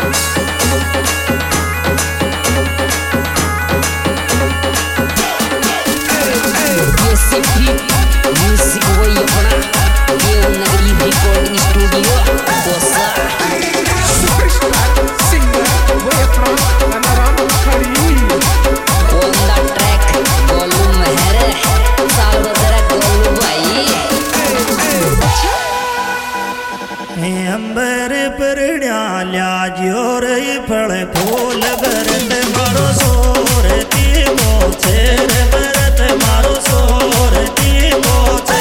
अंबर परण्या ल्याज्योर फल फूल भरत मारो सोर ती मोचेर भरत मारो सोर ती मोचे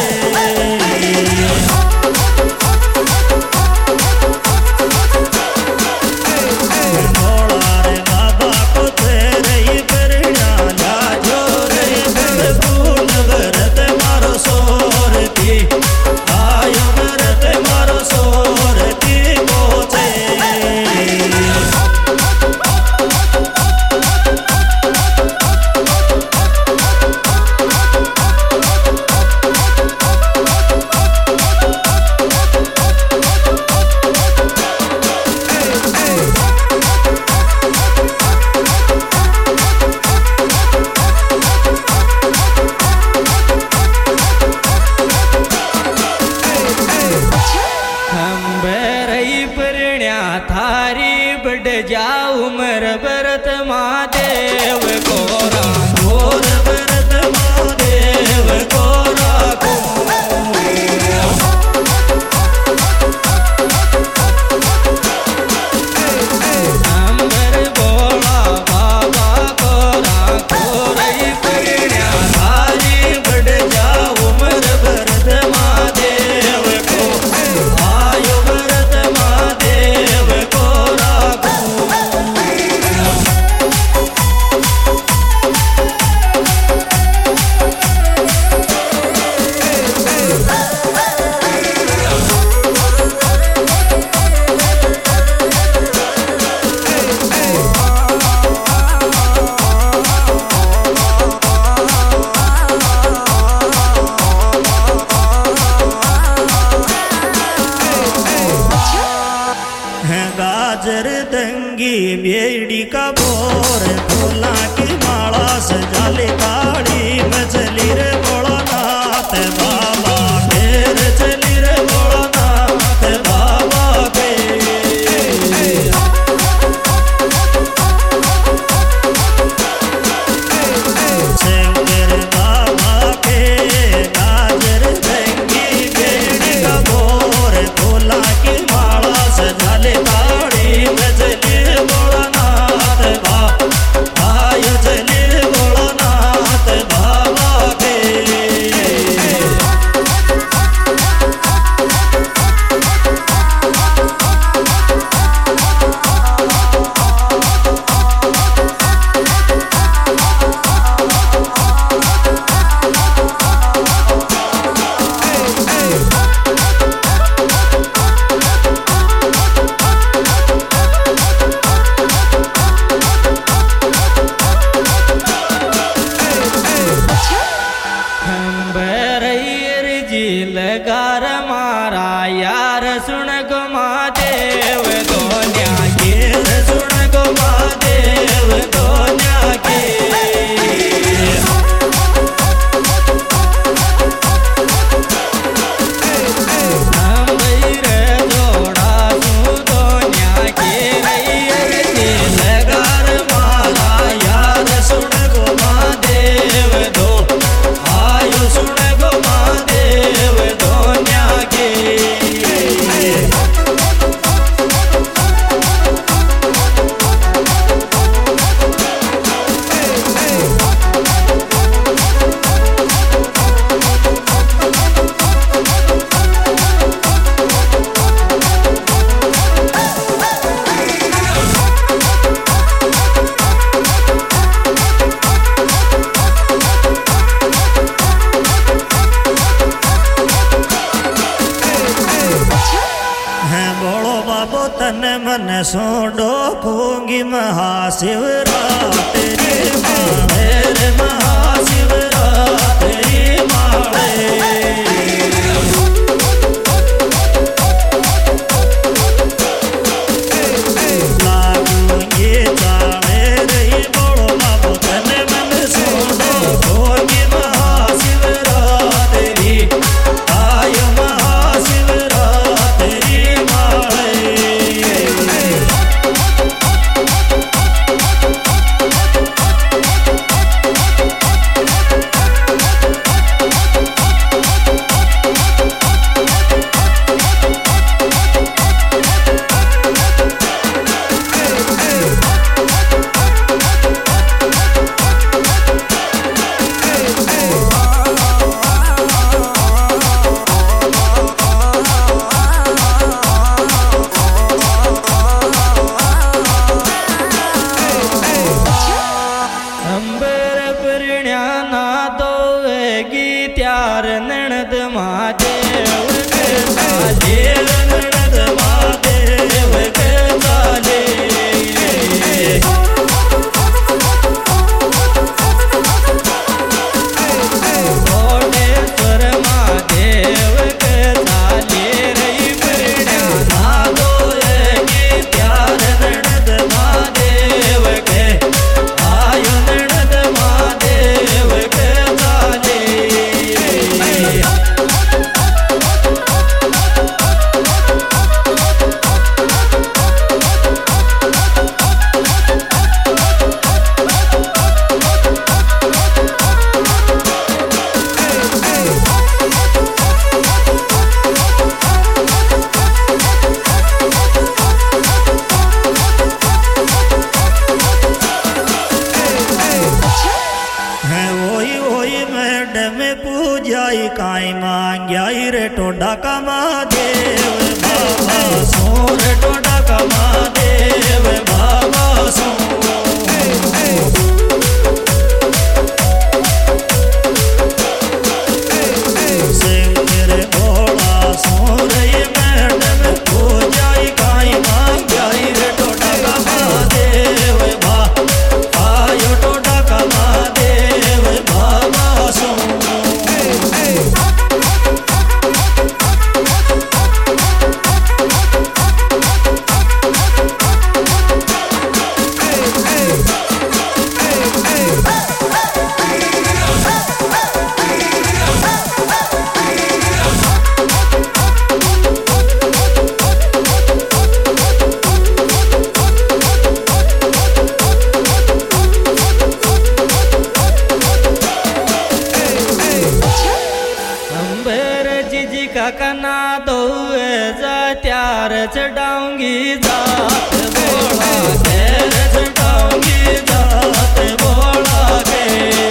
थारी बढ़ जाऊ मर भरत महादेव कोरा घोर भरत महादेव कोरा अंबर बोला बाबा कोरा कोरई परिण्या थारी बढ़ जाऊ मर भरत महादेव को आयो भरत महादेव गाजर दंगी बेड़ी का बोर फूला की माला सजाले काली मचली रे भोलानाथ बाबा फेर चली रे भोलानाथ बाबा के शंकर बाबा के गाजर दंगी बेड़ी का बोर फूला की माला सजाले लगार मारा यार सुन गो महादेव दोन्या के सुन गो महादेव दोन्या के लगार मारा यार सुन गो महादेव दो आयो सुन गो महादेव दोन्या के तन मन सोडो खूंगी महाशिवरात्रि मारे महाशिवरात्रि मारे टोडा का महादेव बाबा सो रे टोडा का महादेव बाबा सो कना दो जा त्यार चढ़ाऊंगी जात बोला तेर चढ़ाऊंगी जात बोला के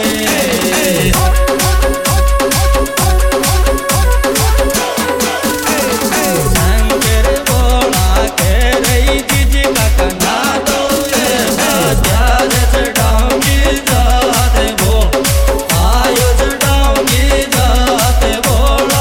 शंकर बोला के रही जीजी का कना दो जा त्यार चढ़ाऊंगी जात बो आयो चढ़ाऊंगी जात बोला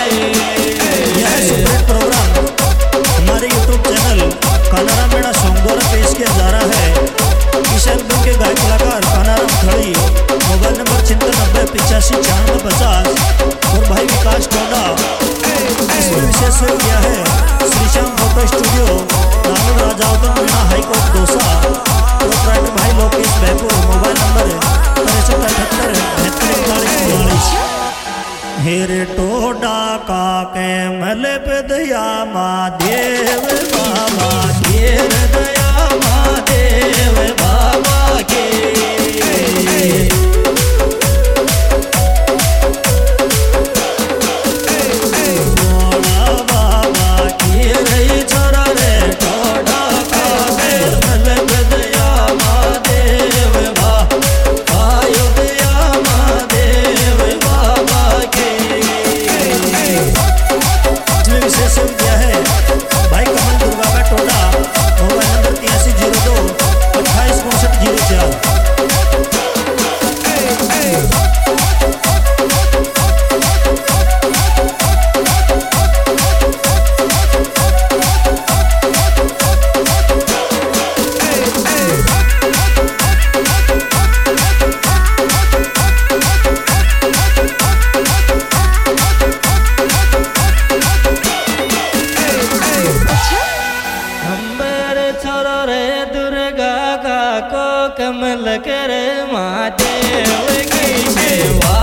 प्रोग्राम हमारे YouTube चैनल कानाराम मेड़ा सोमवार पेश किया जा रहा है। किशन के गायक कलाकार कानाराम खड़ी, मोबाइल नंबर 95859450 और भाई विकास टोडा। इसमें विशेष हो गया है श्रीश्याम फोटो स्टूडियो राहुल राजावतन मेड़ा हाईकोर्ट दोसा और भाई लोकेश बैपुर। मोबाइल नंबर 6378 हेरे टोडा का के मल पे दया महादेव बाबा घेर दया महादेव बाबा के टोडा बाबा घेर छोरा रे टोडा का के मल पे दया महादेव बाबा आयो दया महादेव बाबा के विशेष किया है भाई कमल दुर्गा का टोला। Mobile number 8302 28 64 04। दुर्गा का को कमल कर महादेव की सेवा